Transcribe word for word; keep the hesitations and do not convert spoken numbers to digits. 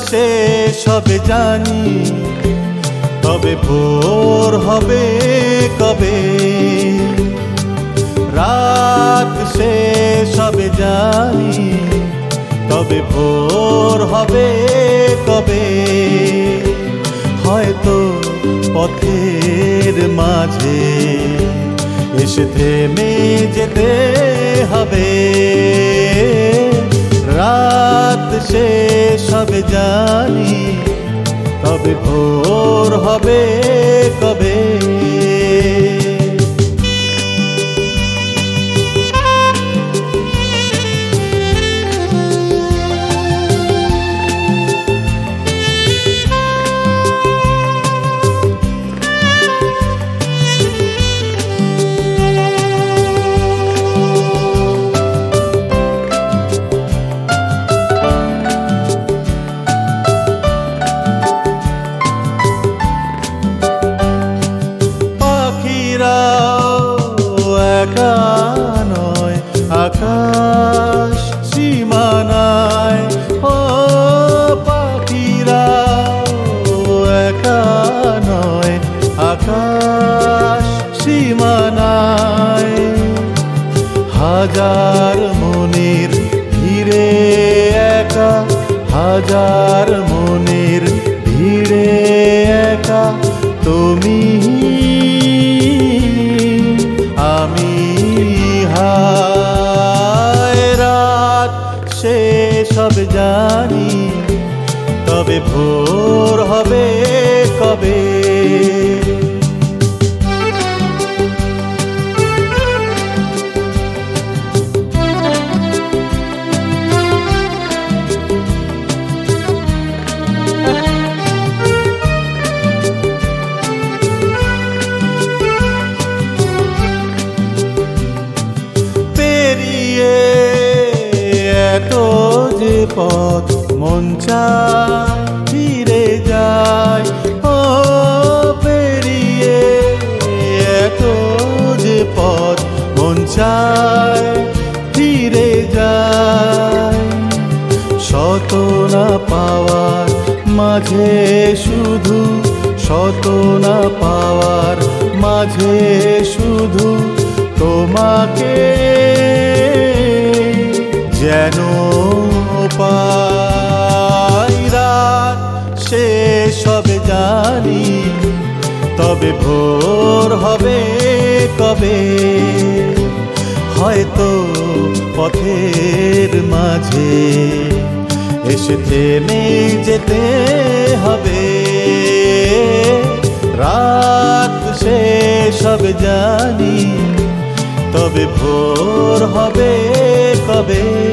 শেষ হবে জানি, তবে ভোর হবে কবে? রাত শেষ হবে জানি, তবে ভোর হবে কবে? হয়তো পথের মাঝে এসে থেমে যেতে হবে। রাত শেষ হবে জানি, তবে ভোর হবে কবে? একা নয় আকাশ সীমানায়, ও পাখিরা একা নয় আকাশ সীমানায়। হাজার মনের ভিড়ে একা, হাজার মনের ভিড়ে একা তুমি আমি। হায় রাত শেষ হবে জানি, তবে ভোর হবে কবে? এত যে পথ মন চায় ফিরে যায়, ও পেরিয়ে এত যে পথ মন চায় ফিরে যায়। শত না পাওয়ার মাঝে শুধু, শত না পাওয়ার মাঝে শুধু তোমাকে যেন পাই। রাত শেষ হবে জানি, তবে ভোর হবে কবে? হয়তো পথের মাঝে এসে থেমে যেতে হবে। রাত শেষ হবে জানি, তবে ভোর হবে কবে?